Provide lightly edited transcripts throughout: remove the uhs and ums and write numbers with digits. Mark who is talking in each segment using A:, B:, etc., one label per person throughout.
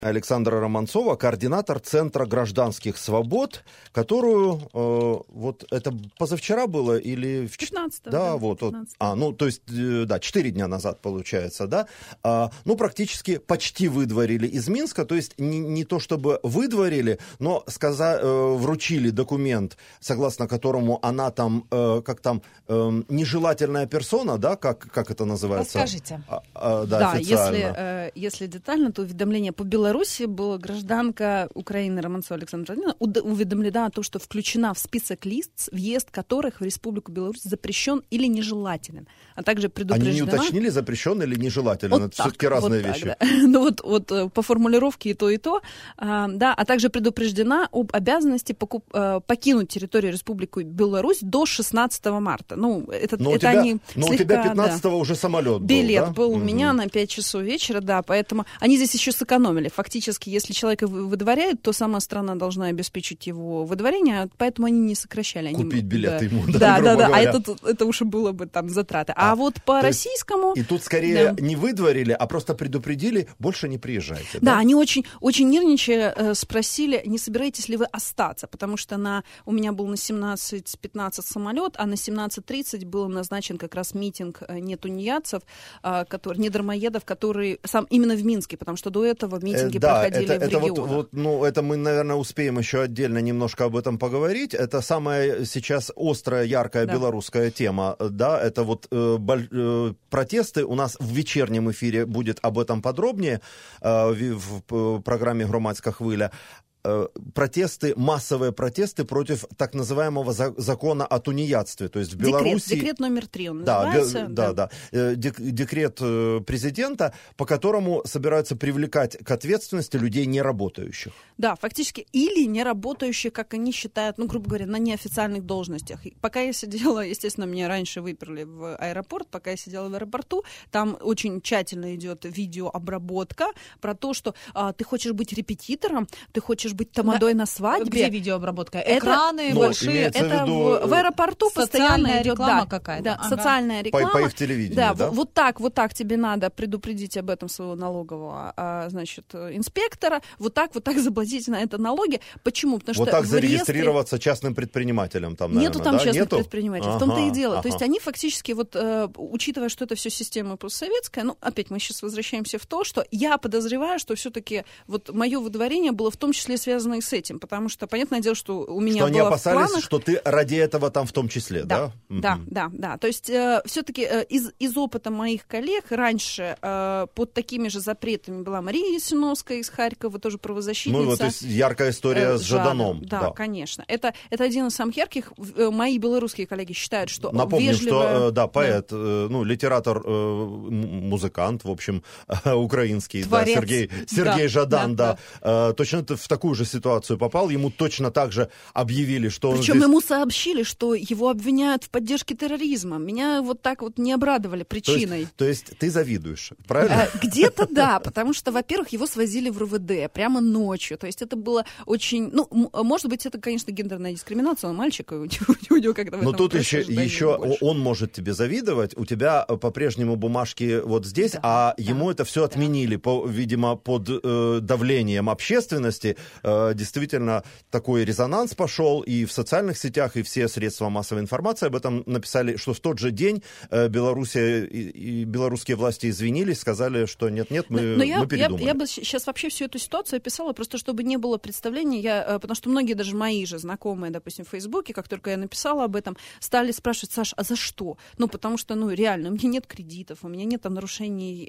A: Александра Романцова, координатор Центра гражданских свобод, которую, вот это позавчера было или...
B: 15-го.
A: Да, вот. 15-го. То есть, да, 4 дня назад, получается, да. Практически почти выдворили из Минска, то есть не то чтобы выдворили, но вручили документ, согласно которому она там, нежелательная персона, да, как это называется?
B: Расскажите.
A: Да, официально.
B: Если детально, то уведомление по Беларуси была гражданка Украины Романцова Александра уведомлена о том, что включена в список лиц, въезд которых в Республику Беларусь запрещен или нежелателен, а также предупреждена...
A: Они не уточнили, запрещен или нежелателен?
B: Вот
A: это
B: так,
A: все-таки разные
B: вот
A: вещи.
B: Так, да. Ну по формулировке и то, да, а также предупреждена об обязанности покинуть территорию Республики Беларусь до 16 марта.
A: Но у тебя 15-го уже самолет был,
B: билет
A: да?
B: был у меня на 5 часов вечера, да, поэтому они здесь еще сэкономили. Фактически, если человека выдворяют, то сама страна должна обеспечить его выдворение, поэтому они не сокращали.
A: Купить билет ему,
B: да, а это уже было бы там затраты. А вот по российскому...
A: И тут скорее не выдворили, а просто предупредили, больше не приезжайте.
B: Да, они очень, очень нервничая спросили, не собираетесь ли вы остаться, потому что у меня был на 17:15 самолет, а на 17:30 был назначен как раз митинг нетунеядцев, недармоедов, которые именно в Минске, потому что до этого митинги проходили в регионах.
A: Это мы, наверное, успеем еще отдельно немножко об этом поговорить. Это самая сейчас острая, яркая белорусская тема. Да, это протесты. У нас в вечернем эфире будет об этом подробнее в программе «Громадська хвиля». Массовые протесты против так называемого закона о тунеядстве. То есть в Беларуси...
B: Декрет номер 3 он называется.
A: Да. Декрет президента, по которому собираются привлекать к ответственности людей неработающих.
B: Да, фактически, или неработающих, как они считают, грубо говоря, на неофициальных должностях. Пока я сидела, естественно, меня раньше выперли в аэропорт, пока я сидела в аэропорту, там очень тщательно идет видеообработка про то, что ты хочешь быть репетитором, ты хочешь быть тамадой на свадьбе.
C: Где видеообработка? Экраны большие.
B: Это в аэропорту постоянно идет
C: реклама какая-то.
B: Да, социальная реклама.
A: По их телевидению, да?
B: Вот так тебе надо предупредить об этом своего налогового, инспектора. Вот так заплатить на это налоги. Почему? Потому что
A: вот так зарегистрироваться частным предпринимателем там, наверное,
B: нету там частных предпринимателей. В том-то и дело. То есть они фактически, учитывая, что это все система постсоветская, опять мы сейчас возвращаемся в то, что я подозреваю, что все-таки мое выдворение было в том числе связано и с этим, потому что, понятное дело, что у меня
A: было в планах... Что они опасались, что ты ради этого там в том числе, да?
B: Да. То есть все-таки из опыта моих коллег раньше под такими же запретами была Мария Ясиновская из Харькова, тоже правозащитница.
A: То есть яркая история с Жаданом.
B: Да, конечно. Это один из самых ярких. Мои белорусские коллеги считают, что
A: напомним,
B: вежливая...
A: что поэт, литератор, музыкант, в общем, украинский,
B: творец.
A: Сергей Жадан, точно в такую же ситуацию попал, ему точно так же объявили, что
B: Причем ему сообщили, что его обвиняют в поддержке терроризма. Меня так не обрадовали причиной.
A: То есть ты завидуешь, правильно?
B: Где-то да, потому что, во-первых, его свозили в РУВД прямо ночью. То есть это было очень... может быть, это, конечно, гендерная дискриминация, он мальчик, и у него как-то в этом...
A: Но тут еще он может тебе завидовать, у тебя по-прежнему бумажки вот здесь, ему это все отменили, видимо, под давлением общественности. Действительно, такой резонанс пошел, и в социальных сетях, и все средства массовой информации об этом написали, что в тот же день Белоруссия и белорусские власти извинились, сказали, что нет, мы передумали.
B: Я бы сейчас вообще всю эту ситуацию описала, просто чтобы не было представления, потому что многие даже мои же знакомые, допустим, в Фейсбуке, как только я написала об этом, стали спрашивать: Саш, а за что? Потому что, реально, у меня нет кредитов, у меня нет нарушений,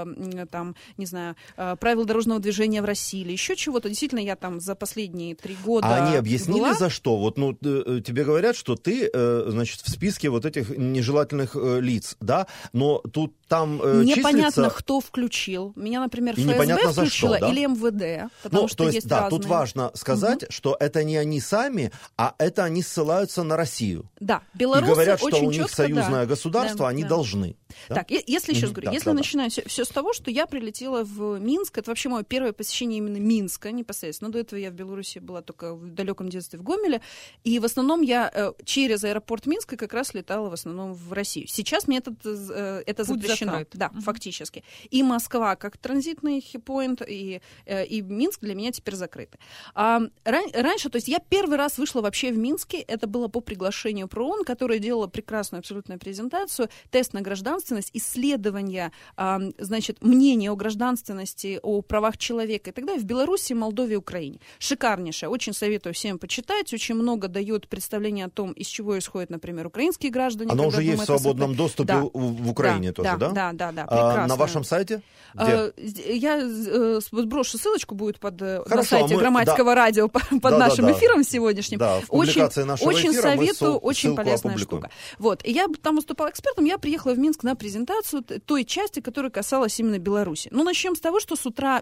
B: правил дорожного движения в России или еще чего-то. Действительно, я там за последние 3 года
A: А они объяснили,
B: была.
A: За что? Тебе говорят, что ты, в списке вот этих нежелательных лиц, да? Но тут там
B: непонятно,
A: числится...
B: кто включил. Меня, например,
A: ФСБ
B: включила,
A: что, да?
B: или МВД, потому что есть разные.
A: Тут важно сказать, что это не они сами, а это они ссылаются на Россию.
B: Да, белорусы
A: и говорят, что
B: очень
A: у них
B: четко,
A: союзное государство, они должны. Да?
B: Так, если еще раз говорю, если начинаю все с того, что я прилетела в Минск, это вообще мое первое посещение именно Минска непосредственно. До этого я в Беларуси была только в далеком детстве в Гомеле, и в основном я через аэропорт Минска как раз летала в основном в Россию. Сейчас мне это запрещено. запрещено. Да, фактически. И Москва как транзитный поинт, и Минск для меня теперь закрыты. Раньше, то есть я первый раз вышла вообще в Минске, это было по приглашению ПРООН, которая делала прекрасную абсолютную презентацию, тест на гражданственность, исследование, значит, мнение о гражданственности, о правах человека и так далее в Беларуси, Молдове, Украине. Шикарнейшее. Очень советую всем почитать. Очень много дает представления о том, из чего исходят, например, украинские граждане.
A: Оно уже есть в свободном доступе в Украине тоже, да?
B: Да. Прекрасно.
A: На вашем сайте? Где?
B: Я сброшу ссылочку, будет на сайте Громадского радио под нашим эфиром сегодняшним.
A: Да, в публикации нашего
B: очень
A: эфира
B: советую, очень полезная штука. Вот. И я там выступала экспертом, я приехала в Минск на презентацию той части, которая касалась именно Беларуси. Ну, начнем с того, что с утра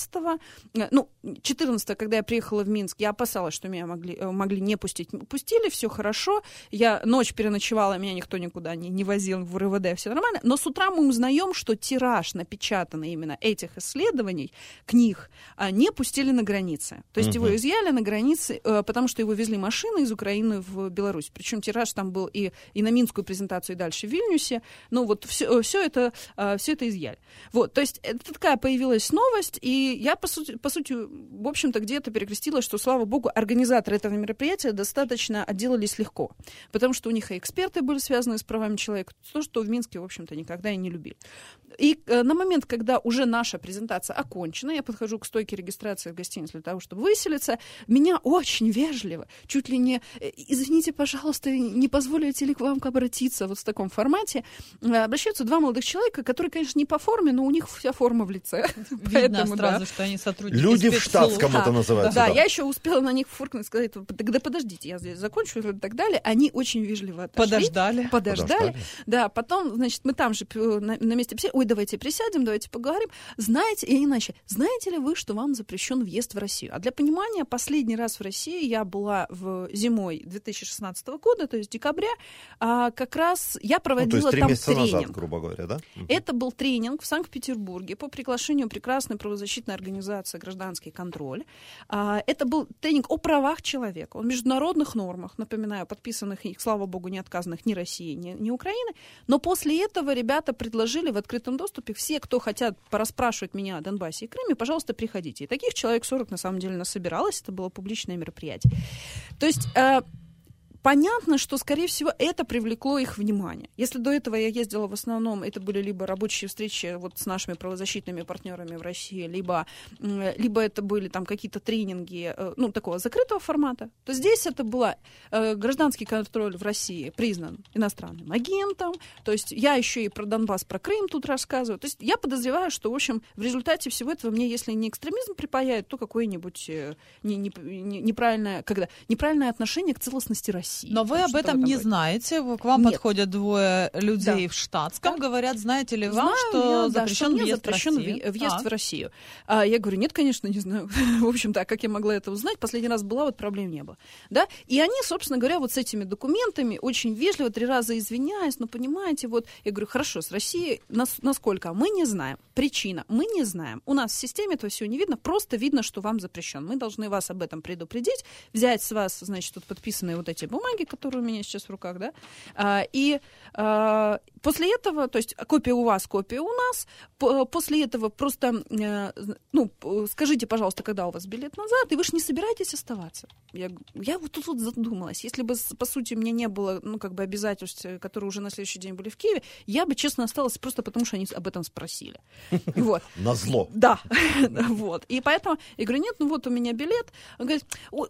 B: 14-го, когда я приехала в Минск, я опасалась, что меня могли не пустить. Пустили, все хорошо. Я ночь переночевала, меня никто никуда не возил в РВД, все нормально. Но с утра мы узнаем, что тираж, напечатанный именно этих исследований, книг, не пустили на границе. То есть его изъяли на границе, потому что его везли машины из Украины в Беларусь. Причем тираж там был и на Минскую презентацию, и дальше в Вильнюсе. Ну вот все это изъяли. Вот, то есть это такая появилась новость, и я, по сути, в общем-то, где-то перекрестилась, что, слава богу, организаторы этого мероприятия достаточно отделались легко, потому что у них и эксперты были связаны с правами человека, то, что в Минске, в общем-то, никогда и не любили. И на момент, когда уже наша презентация окончена, я подхожу к стойке регистрации в гостинице для того, чтобы выселиться, меня очень вежливо, чуть ли не «извините, пожалуйста, не позволите ли к вам обратиться?» вот в таком формате, обращаются два молодых человека, которые, конечно, не по форме, но у них вся форма в лице.
C: Видно сразу, что они сотрудники
A: люди в штатском это называется.
B: Да, я еще успела на них фуркнуть, сказать, да подождите, я здесь закончу и так далее. Они очень вежливо отошли. Подождали. Да, потом, значит, мы там же на месте посидели. Ой, давайте присядем, давайте поговорим. Знаете, и иначе, знаете ли вы, что вам запрещен въезд в Россию? А для понимания, последний раз в России я была зимой 2016 года, то есть декабря, как раз я проводила там тренинг.
A: Назад, грубо говоря, да?
B: Это был тренинг в Санкт-Петербурге по приглашению прекрасной правозащитной организации «Гражданский контроль». Это был тренинг о правах человека, о международных нормах, напоминаю, подписанных, их, слава богу, не отказанных ни России, ни Украины. Но после этого ребята предложили в открытом доступе: все, кто хотят порасспрашивать меня о Донбассе и Крыме, пожалуйста, приходите. И таких человек 40 на самом деле насобиралось, это было публичное мероприятие. То есть понятно, что, скорее всего, это привлекло их внимание. Если до этого я ездила в основном, это были либо рабочие встречи вот с нашими правозащитными партнерами в России, либо это были там какие-то тренинги, такого закрытого формата, то здесь это было гражданский контроль в России признан иностранным агентом, то есть я еще и про Донбасс, про Крым тут рассказываю. То есть я подозреваю, что, в общем, в результате всего этого мне, если не экстремизм припаяет, то какое-нибудь неправильное отношение к целостности России.
C: Но вы об этом не знаете. К вам подходят двое людей в штатском, говорят, знаете ли вам, что запрещен въезд в Россию?
B: Я говорю, нет, конечно, не знаю. В общем-то, как я могла это узнать? Последний раз была, вот проблем не было. Да? И они, собственно говоря, вот с этими документами очень вежливо 3 раза извиняясь, но понимаете, вот я говорю, хорошо, с Россией насколько? Мы не знаем. Причина. Мы не знаем. У нас в системе этого всего не видно, просто видно, что вам запрещен. Мы должны вас об этом предупредить, взять с вас, значит, тут подписанные вот эти бумаги, которые у меня сейчас в руках, да, и после этого, то есть копия у вас, копия у нас, после этого просто, скажите, пожалуйста, когда у вас билет назад, и вы же не собираетесь оставаться. Я вот тут задумалась, если бы, по сути, у меня не было, обязательств, которые уже на следующий день были в Киеве, я бы, честно, осталась просто потому, что они об этом спросили. Вот.
A: Назло.
B: Да, вот. И поэтому я говорю, нет, у меня билет. Он говорит,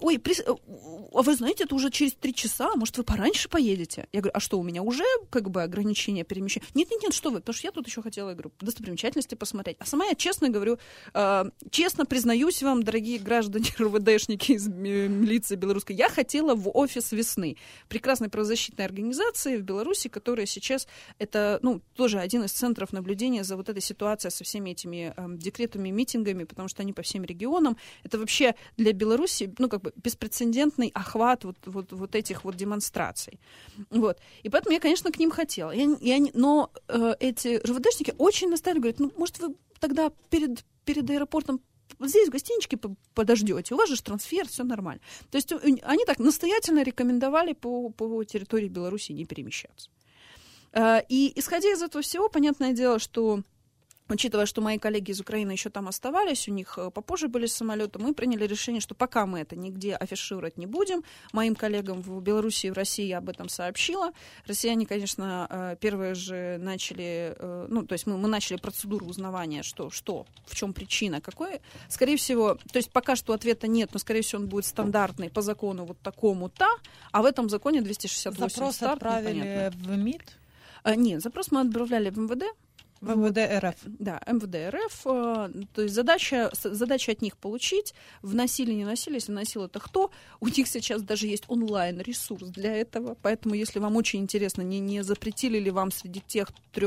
B: а вы знаете, это уже через 3 часа, может, вы пораньше поедете? Я говорю, а что, у меня уже ограничения перемещения? Нет, что вы, потому что я тут еще хотела, я говорю, достопримечательности посмотреть. А сама я честно говорю, честно признаюсь вам, дорогие граждане РВДшники из милиции белорусской, я хотела в офис «Весны», прекрасной правозащитной организации в Беларуси, которая сейчас, это, тоже один из центров наблюдения за вот этой ситуацией со всеми этими декретами, митингами, потому что они по всем регионам. Это вообще для Беларуси, беспрецедентный охват вот этих вот демонстраций. Вот. И поэтому я, конечно, к ним хотела. Но эти РВДшники очень настаивали, говорят, может, вы тогда перед аэропортом здесь в гостиничке подождете, у вас же трансфер, все нормально. То есть они так настоятельно рекомендовали по территории Беларуси не перемещаться. И исходя из этого всего, понятное дело, что учитывая, что мои коллеги из Украины еще там оставались, у них попозже были самолеты, мы приняли решение, что пока мы это нигде афишировать не будем. Моим коллегам в Беларуси и в России я об этом сообщила. Россияне, конечно, первые же начали, то есть мы начали процедуру узнавания, что, в чем причина, какой. Скорее всего, то есть пока что ответа нет, но, скорее всего, он будет стандартный по закону вот такому-то, а в этом законе 268
C: запрос
B: старт,
C: отправили
B: непонятно.
C: в МИД?
B: Нет, запрос мы отправляли в МВД.
C: В МВД РФ.
B: Да, МВД РФ. То есть задача от них получить, вносили, не вносили, если вносил, это кто. У них сейчас даже есть онлайн-ресурс для этого, поэтому если вам очень интересно, не запретили ли вам среди тех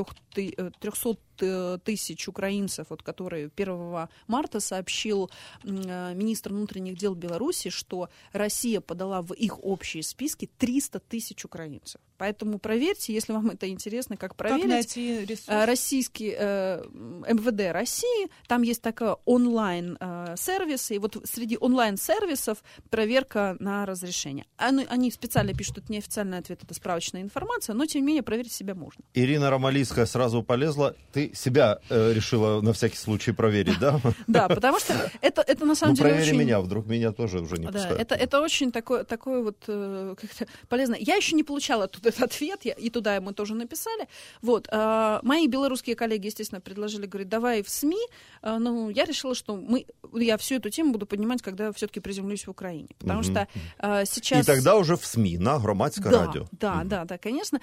B: 300 тысяч украинцев, вот, которые 1 марта сообщил министр внутренних дел Беларуси, что Россия подала в их общие списки 300 тысяч украинцев. Поэтому проверьте, если вам это интересно, как проверить.
C: Как найти ресурс?
B: Российский МВД России, там есть такой онлайн-сервис, и вот среди онлайн-сервисов проверка на разрешение. Они специально пишут, это неофициальный ответ, это справочная информация, но тем не менее проверить себя можно.
A: Ирина Ромалийская сразу полезла. Ты себя решила на всякий случай проверить, да?
B: Да, потому что это на самом деле
A: проверь
B: очень...
A: меня, вдруг меня тоже уже не пускают.
B: Это очень такой вот как-то полезно. Я еще не получала тут этот ответ, и туда мы тоже написали. Вот. Мои белорусские коллеги, естественно, предложили, говорят, давай в СМИ. Ну, я решила, что я всю эту тему буду поднимать, когда все-таки приземлюсь в Украине. Потому что сейчас...
A: И тогда уже в СМИ, на Громадское радио.
B: Да, конечно.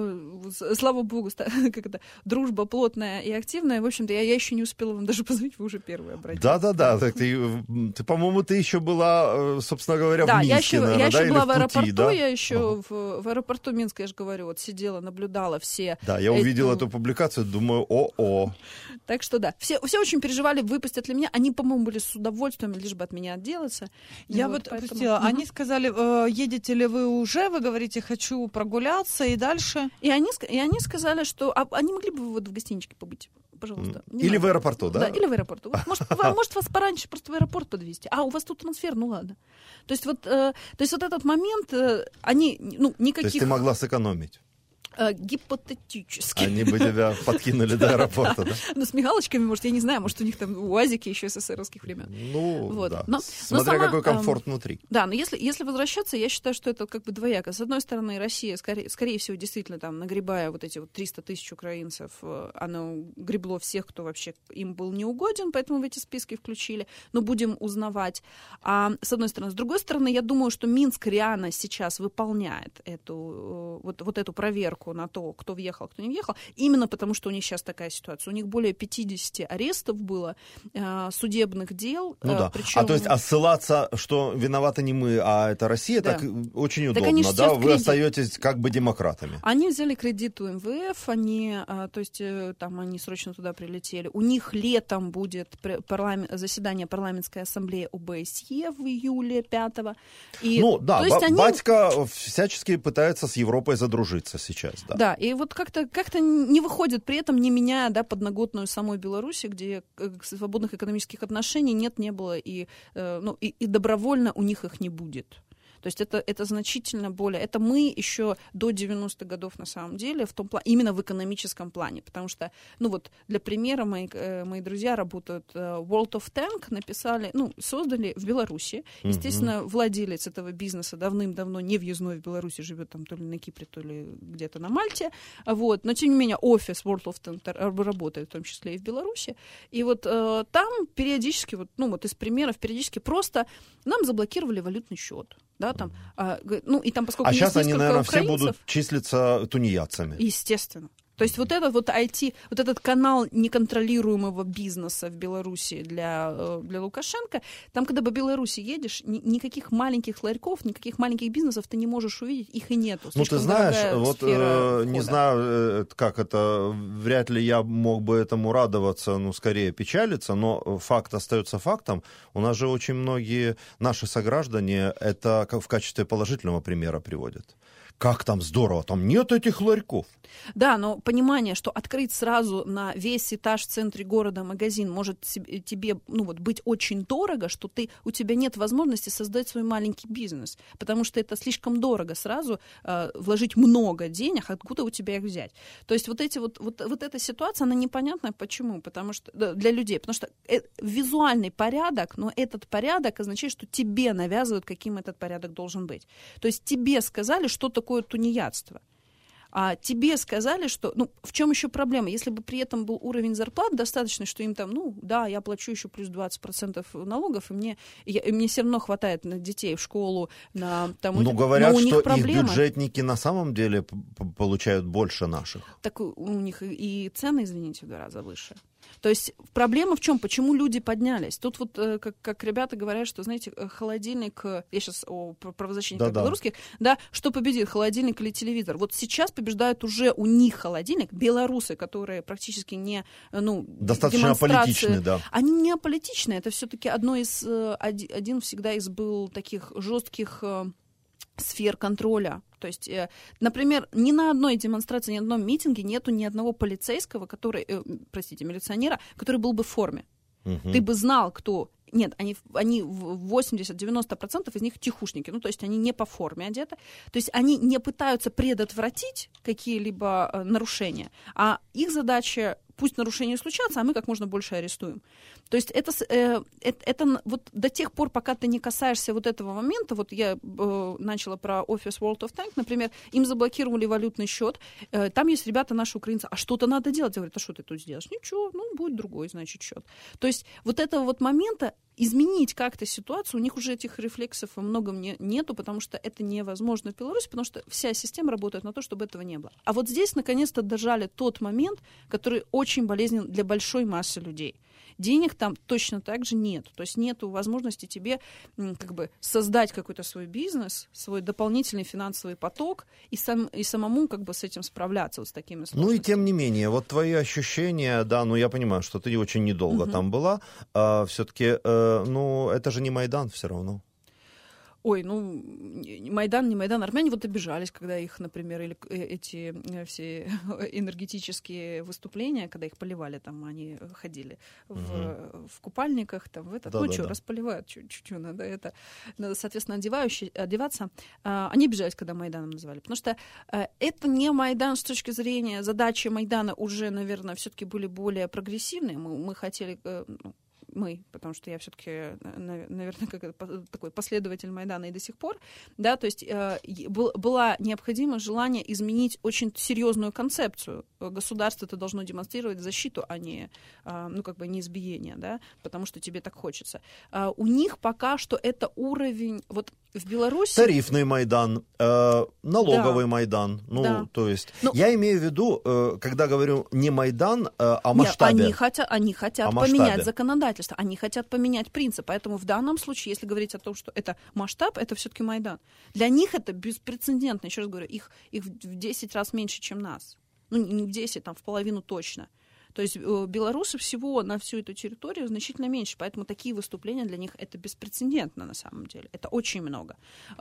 B: Слава богу, дружба плотная и активная. В общем-то, я еще не успела вам даже позвонить, вы уже первые обратились.
A: Да. Ты, по-моему, ты еще была, собственно говоря, в Минске, наверное,
B: я еще была
A: в
B: в аэропорту,
A: да?
B: Я еще в аэропорту Минска, я же говорю, вот сидела, наблюдала все.
A: Да, я увидел эту публикацию, думаю,
B: Так что да, все очень переживали, выпустят ли меня. Они, по-моему, были с удовольствием, лишь бы от меня отделаться.
C: Я вот пустила. Они сказали, едете ли вы уже? Вы говорите, хочу прогуляться и дальше.
B: И они сказали, что они могли бы вот в гостиничке побыть. Пожалуйста.
A: Или в аэропорту, да?
B: Да, или в аэропорту. Может, вас пораньше просто в аэропорт подвезти. А, у вас тут трансфер, ну ладно. То есть вот этот момент, они, никаких...
A: То есть ты могла сэкономить?
B: Гипотетически.
A: Они бы тебя подкинули до аэропорта, да?
B: Ну, с мигалочками, может, я не знаю, может, у них там УАЗики еще СССРовских времен.
A: Ну, да. Смотря какой комфорт внутри.
B: Да, но если возвращаться, я считаю, что это как бы двояко. С одной стороны, Россия, скорее всего, действительно, там, нагребая вот эти вот 300 тысяч украинцев, оно гребло всех, кто вообще им был неугоден, поэтому в эти списки включили. Но будем узнавать. С одной стороны. С другой стороны, я думаю, что Минск реально сейчас выполняет эту проверку на то, кто въехал, кто не въехал, именно потому, что у них сейчас такая ситуация. У них более 50 арестов было, судебных дел.
A: Ну да.
B: Причем...
A: То есть ссылаться, что виноваты не мы, а это Россия,
B: да.
A: так очень удобно, да? Вы остаетесь как бы демократами.
B: Они взяли кредит у МВФ, они срочно туда прилетели. У них летом будет заседание парламентской ассамблеи ОБСЕ в июле 5-го.
A: Батька всячески пытается с Европой задружиться сейчас.
B: Да, и вот как-то не выходит, при этом не меняя подноготную самой Беларуси, где свободных экономических отношений не было, и добровольно у них их не будет. То есть это значительно более... Это мы еще до 90-х годов на самом деле, именно в экономическом плане. Потому что, для примера, мои друзья работают World of Tank, создали в Беларуси. Естественно, владелец этого бизнеса давным-давно не въездной в Беларуси, живет там то ли на Кипре, то ли где-то на Мальте. Вот. Но, тем не менее, офис World of Tank работает в том числе и в Беларуси. И вот там периодически, из примеров, периодически просто нам заблокировали валютный счет. Да, там, и там, поскольку
A: сейчас они, наверное,
B: украинцев,
A: все будут числиться тунеядцами.
B: Естественно. То есть вот этот канал неконтролируемого бизнеса в Беларуси для Лукашенко, там, когда по Беларуси едешь, никаких маленьких ларьков, никаких маленьких бизнесов ты не можешь увидеть, их и нету.
A: Ты знаешь, не знаю, как это, вряд ли я мог бы этому радоваться, скорее печалиться, но факт остается фактом. У нас же очень многие наши сограждане это как в качестве положительного примера приводят. как там здорово, там нет этих ларьков.
B: Да, но понимание, что открыть сразу на весь этаж в центре города магазин может тебе быть очень дорого, что у тебя нет возможности создать свой маленький бизнес, потому что это слишком дорого сразу вложить много денег, откуда у тебя их взять. То есть вот эта ситуация, она непонятная. Почему? Потому что для людей, потому что визуальный порядок, но этот порядок означает, что тебе навязывают, каким этот порядок должен быть. То есть тебе сказали, что такое тунеядство. А тебе сказали, что... в чем еще проблема? Если бы при этом был уровень зарплат достаточный, что им там, я плачу еще плюс 20% налогов, и мне все равно хватает на детей в школу,
A: говорят,
B: но у них
A: что
B: проблема.
A: Их бюджетники на самом деле получают больше наших.
B: Так у них и цены, извините, в 2 раза выше. То есть проблема в чем? Почему люди поднялись? Тут как ребята говорят, что, знаете, холодильник, я сейчас о правозащитниках белорусских, что победит, холодильник или телевизор? Вот сейчас побеждают уже у них холодильник, белорусы, которые практически не,
A: достаточно аполитичны, да.
B: Они не аполитичны, это все-таки один всегда из был таких жестких сфер контроля. То есть, например, ни на одной демонстрации, ни на одном митинге нету ни одного полицейского, милиционера, который был бы в форме. Угу. Ты бы знал, кто... Нет, они 80-90% из них тихушники, то есть они не по форме одеты, то есть они не пытаются предотвратить какие-либо нарушения, а их задача, пусть нарушения случатся, а мы как можно больше арестуем. То есть это вот до тех пор, пока ты не касаешься вот этого момента, вот я начала про офис World of Tank, например, им заблокировали валютный счет, там есть ребята наши украинцы, а что-то надо делать? Я говорю, а что ты тут сделаешь? Ничего, будет другой, значит, счет. То есть вот этого вот момента изменить как-то ситуацию, у них уже этих рефлексов во многом нету, потому что это невозможно в Беларуси, потому что вся система работает на то, чтобы этого не было. А вот здесь наконец-то дожали тот момент, который очень болезненен для большой массы людей. Денег там точно так же нет. То есть нет возможности тебе создать какой-то свой бизнес, свой дополнительный финансовый поток и самому с этим справляться вот с такими сложностями.
A: И тем не менее, вот твои ощущения, я понимаю, что ты очень недолго там была, все-таки, это же не Майдан все равно.
B: Ой, Майдан, не Майдан. Армяне обижались, когда их, например, или эти все энергетические выступления, когда их поливали, там они ходили в купальниках, располивают чуть-чуть, надо, соответственно, одеваться. Они обижались, когда Майданом называли, потому что это не Майдан с точки зрения задачи Майдана уже, наверное, все-таки были более прогрессивные. Мы хотели... потому что я все-таки, наверное, такой последователь Майдана и до сих пор, то есть была необходимость, желание изменить очень серьезную концепцию. Государство это должно демонстрировать защиту, а не, не избиение, потому что тебе так хочется. У них пока что это уровень, в Беларуси...
A: Тарифный Майдан, налоговый Майдан. То есть, я имею в виду, когда говорю не Майдан, о масштабе.
B: Они хотят поменять законодательство. Они хотят поменять принцип. Поэтому в данном случае, если говорить о том, что это масштаб, это все-таки Майдан. Для них это беспрецедентно. Еще раз говорю, их в 10 раз меньше, чем нас. Не в 10, в половину точно. То есть белорусы всего на всю эту территорию значительно меньше, поэтому такие выступления для них это беспрецедентно на самом деле. Это очень много.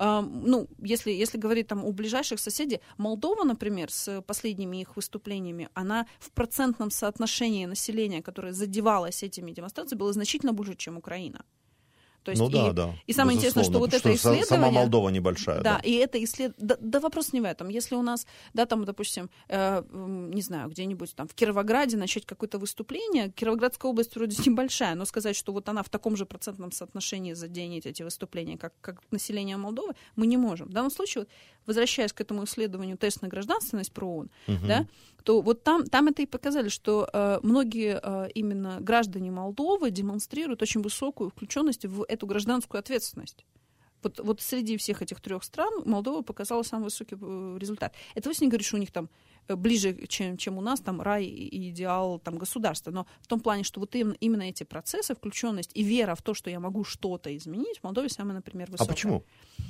B: Если говорить о ближайших соседей, Молдова, например, с последними их выступлениями, она в процентном соотношении населения, которое задевалось этими демонстрациями, было значительно больше, чем Украина. То есть и самое интересное, что это исследование...
A: Сама Молдова небольшая.
B: Да, и это исследование... Да, вопрос не в этом. Если у нас, допустим, не знаю, где-нибудь в Кировограде начать какое-то выступление, Кировоградская область вроде небольшая, но сказать, что она в таком же процентном соотношении заденет эти выступления, как население Молдовы, мы не можем. В данном случае, возвращаясь к этому исследованию тест на гражданственность про ООН, то там это и показали, что многие именно граждане Молдовы демонстрируют очень высокую включенность в эту гражданскую ответственность. Вот среди всех этих 3 стран Молдова показала самый высокий результат. Это вовсе не говорит, что у них там ближе, чем у нас, рай и идеал государства, но в том плане, что именно эти процессы, включенность и вера в то, что я могу что-то изменить, в Молдове самая, например, высокая.
A: А почему?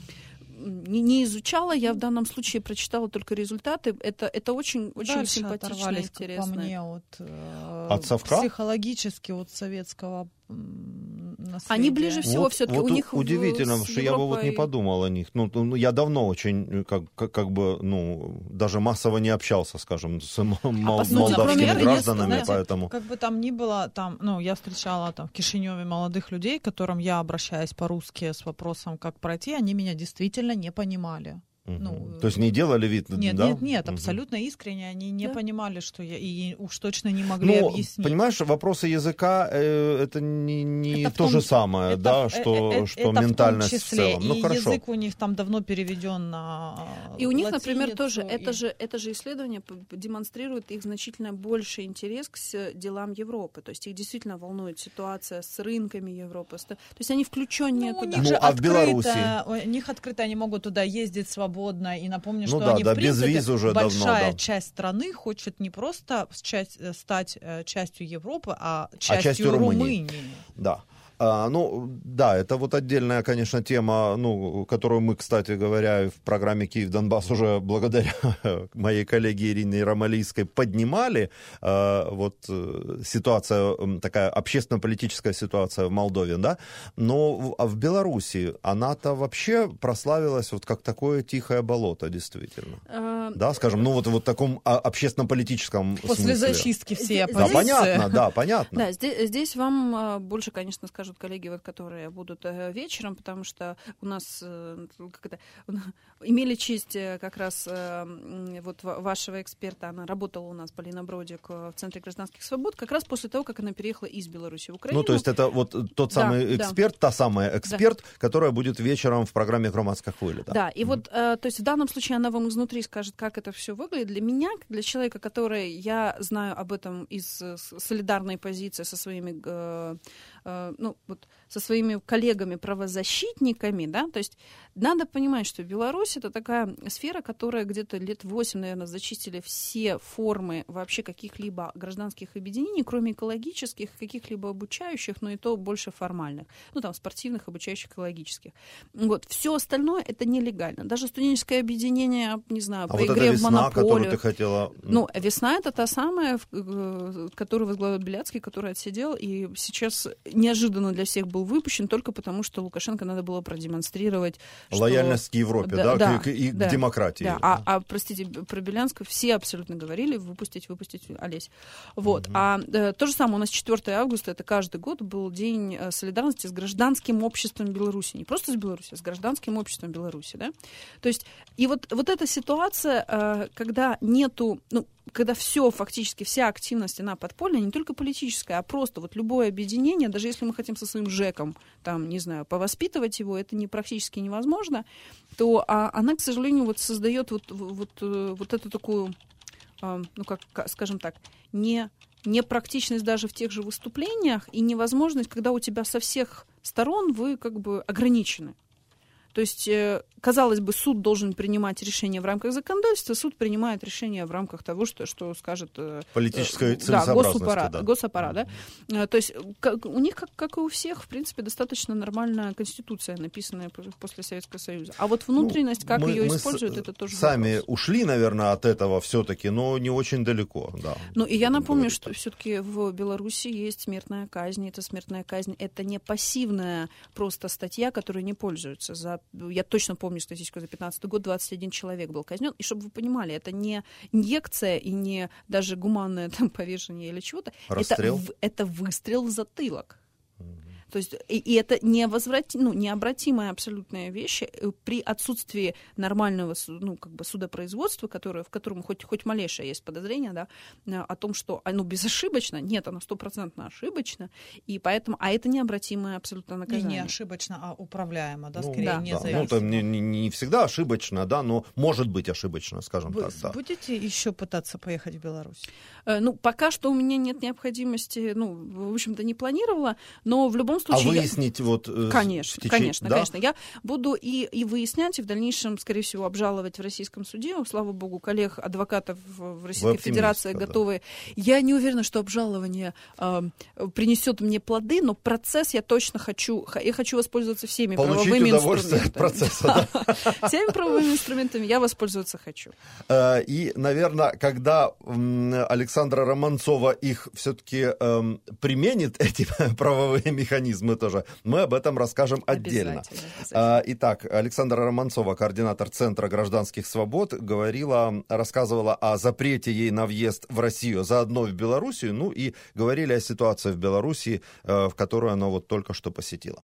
B: Не изучала, я в данном случае прочитала только результаты. Это очень симпатично, интересно.
C: По мне
A: от совка?
C: Психологически от советского наследие.
B: Они ближе всего
A: вот,
B: все-таки.
A: Вот
B: у них
A: удивительно, что я бы вот не подумал о них. Ну, я давно очень, как бы, даже массово не общался, скажем, с молдавскими гражданами,
C: знаете,
A: поэтому...
C: Как бы там ни было, я встречала в Кишиневе молодых людей, к которым я обращаюсь по-русски с вопросом, как пройти, они меня действительно не понимали.
A: То есть не делали вид, да?
C: Нет, абсолютно искренне. Они не понимали, что я, и уж точно не могли объяснить.
A: Понимаешь, вопросы языка это не то же самое, да, что ментальность в целом.
C: И язык у них там давно переведен на
B: И у них,
C: латиницу,
B: например, тоже это же исследование демонстрирует их значительно больший интерес к делам Европы. То есть их действительно волнует ситуация с рынками Европы. То есть они включеннее туда.
A: А в Беларуси?
C: У них открыто, они могут туда ездить свободно. И напомню, что
A: да,
C: они, в принципе,
A: без виз уже
C: большая
A: давно,
C: часть страны хочет не просто стать частью Европы, а частью Румынии.
A: Да. Это вот отдельная, конечно, тема, которую мы, кстати говоря, в программе «Киев-Донбасс» уже благодаря моей коллеге Ирине Ромалийской поднимали. Вот ситуация, такая общественно-политическая ситуация в Молдове, да. Но в Беларуси она-то вообще прославилась вот как такое тихое болото, действительно. Да, скажем, вот в таком общественно-политическом смысле.
C: После зачистки всей
A: оппозиции. Да, понятно.
B: Да, здесь вам больше, конечно, скажут коллеги, которые будут вечером, потому что у нас имели честь как раз вот вашего эксперта, она работала у нас, Полина Бродик, в Центре гражданских свобод, как раз после того, как она переехала из Беларуси в Украину.
A: То есть это вот тот самый эксперт, та самая эксперт, которая будет вечером в программе «Громадская хвиля».
B: Да, и вот, то есть в данном случае она вам изнутри скажет, как это все выглядит. Для меня, для человека, который, я знаю об этом из солидарной позиции со своими со своими коллегами-правозащитниками, да, то есть надо понимать, что Беларусь — это такая сфера, которая где-то лет 8, наверное, зачистили все формы вообще каких-либо гражданских объединений, кроме экологических, каких-либо обучающих, но и то больше формальных, спортивных, обучающих, экологических. Вот, все остальное — это нелегально. Даже студенческое объединение, не знаю, по игре в монополию.
A: Которую ты хотела...
B: «Весна» — это та самая, которую возглавил Беляцкий, который отсидел, и сейчас неожиданно для всех был выпущен только потому, что Лукашенко надо было продемонстрировать,
A: лояльность к Европе, и к демократии.
B: Да. Простите, про Белянского все абсолютно говорили выпустить Олесь. Вот. То же самое у нас 4 августа, это каждый год был день солидарности с гражданским обществом Беларуси. Не просто с Беларусью, а с гражданским обществом Беларуси. Да? То есть, и вот эта ситуация, когда нету, когда фактически вся активность, она подпольная, не только политическая, а просто вот любое объединение, даже если мы хотим со своим ЖЭКом, повоспитывать его, это практически невозможно, то она, к сожалению, создает эту такую, скажем так, непрактичность даже в тех же выступлениях и невозможность, когда у тебя со всех сторон вы ограничены. То есть, казалось бы, суд должен принимать решения в рамках законодательства, суд принимает решения в рамках того, что скажет
A: политическая целесообразность,
B: госаппарат. Да? То есть у них, как и у всех, в принципе, достаточно нормальная конституция, написанная после Советского Союза. А вот внутренность, как ее используют, это тоже
A: сами
B: вопрос.
A: Ушли, наверное, от этого все-таки, но не очень далеко. Да,
B: и я напомню, что все-таки в Беларуси есть смертная казнь. Эта смертная казнь — это не пассивная просто статья, которой не пользуются. Я точно помню статистику за 2015 год, 21 человек был казнен. И чтобы вы понимали, это не инъекция и не даже гуманное повешение или чего-то. Это выстрел в затылок. То есть, и это необратимая абсолютная вещь при отсутствии нормального судопроизводства, в котором хоть малейшее есть подозрение, да, о том, что оно безошибочно. Нет, оно 100% ошибочно, и поэтому, это необратимое абсолютно наказание.
C: Не ошибочно, а управляемо, да, скорее независимо.
A: Это не всегда ошибочно, да, но может быть ошибочно, скажем так. Да.
C: Будете еще пытаться поехать в Беларусь?
B: Пока что у меня нет необходимости, в общем-то, не планировала, но в любом случае...
A: А выяснить
B: Конечно. Я буду и выяснять, и в дальнейшем, скорее всего, обжаловать в российском суде. Слава богу, коллег, адвокатов в Российской Федерации готовы. Да. Я не уверена, что обжалование принесет мне плоды, но процесс я точно хочу. Я хочу воспользоваться всеми правовыми инструментами.
A: От процесса,
B: да. Всеми правовыми инструментами я воспользоваться хочу.
A: И, наверное, когда Александра Романцова их все-таки применит, эти правовые механизмы, механизмы тоже. Мы об этом расскажем отдельно. Итак, Александра Романцова, координатор Центра гражданских свобод, рассказывала о запрете ей на въезд в Россию, заодно в Белоруссию, ну и говорили о ситуации в Белоруссии, в которую она вот только что посетила.